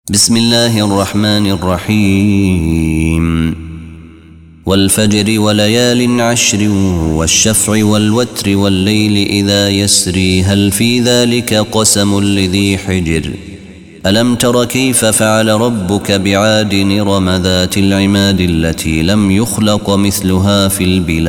بسم الله الرحمن الرحيم والفجر وليال عشر والشفع والوتر والليل إذا يسري هل في ذلك قسم لذي حجر ألم تر كيف فعل ربك بعاد إرم ذات العماد التي لم يخلق مثلها في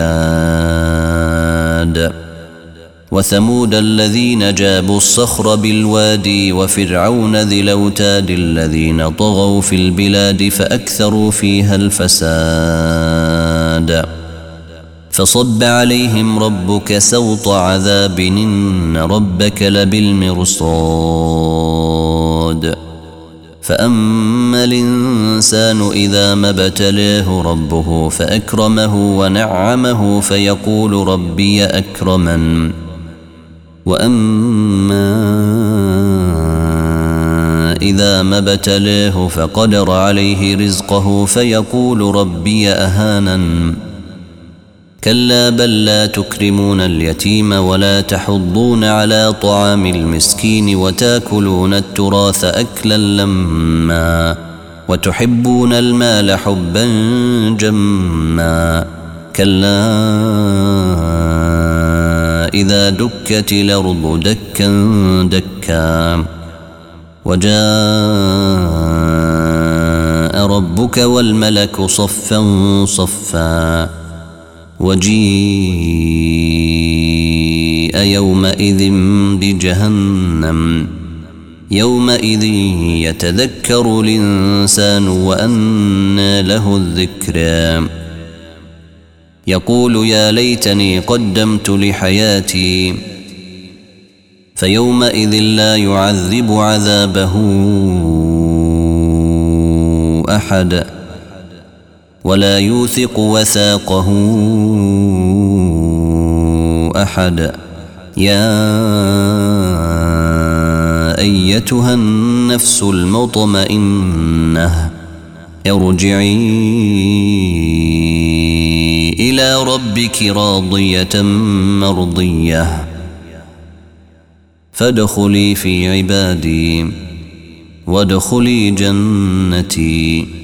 البلاد وثمود الذين جابوا الصخر بالوادي وفرعون ذي الأوتاد الذين طغوا في البلاد فأكثروا فيها الفساد فصب عليهم ربك سوط عذاب إن ربك لبالمرصاد فأما الإنسان إذا ما ابتلاه ربه فأكرمه ونعمه فيقول ربي أكرمن وأما إذا ما ابتلاه فقدر عليه رزقه فيقول ربي أهانن كلا بل لا تكرمون اليتيم ولا تحضون على طعام المسكين وتاكلون التراث أكلا لما وتحبون المال حبا جما كلا إذا دكت الأرض دكا دكا وجاء ربك والملك صفا صفا وجيء يومئذ بجهنم يومئذ يتذكر الإنسان وأنى له الذكرى يقول يا ليتني قدمت لحياتي فيومئذ لا يعذب عذابه أحد ولا يوثق وثاقه أحد يا أيتها النفس المطمئنة ارجعي إلى ربك راضية مرضية فادخلي في عبادي وادخلي جنتي.